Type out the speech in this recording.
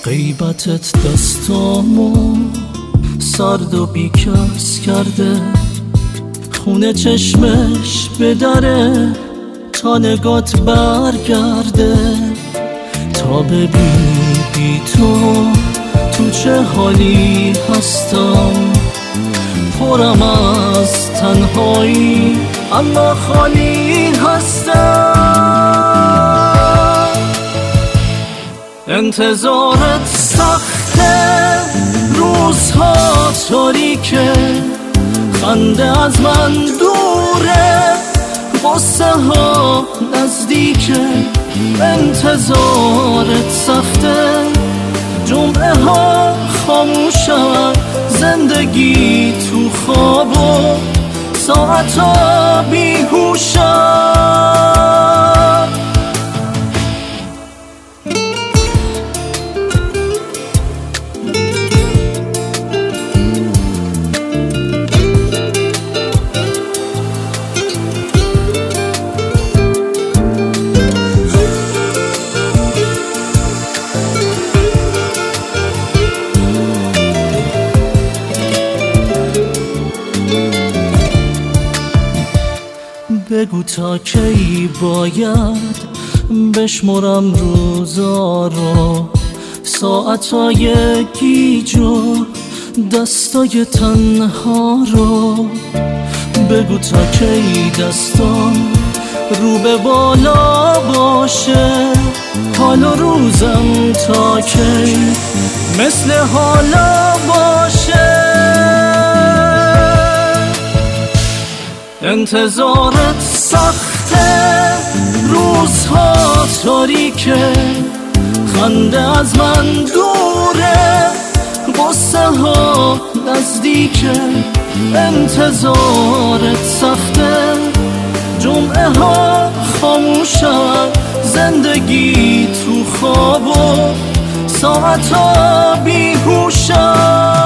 غیبتت دستامو سرد و بیکس کرده، خونه چشمش به دره تا نگات برگرده، تا ببینی بی تو چه حالی هستم. پرم از تنهایی اما خالی هستم. انتظارت سخته، روزها تاریکه، خنده از من دوره، غصه ها نزدیکه. انتظارت سخته، جمعه ها خاموشن، زندگی تو خواب و ساعت ها بیهوشن. بگو تا کی باید بشمرم روزا رو، ساعتای گیج و دستای تنها رو. بگو تا کی دستام رو به بالا باشه، حال و روزم تا کی مثل حالا باشه. انتظارت سخته، روزها تاریکه، خنده از من دوره، غصه ها نزدیکه. انتظارت سخته، جمعه ها خاموشن، زندگی تو خواب و ساعت ها بیهوشن.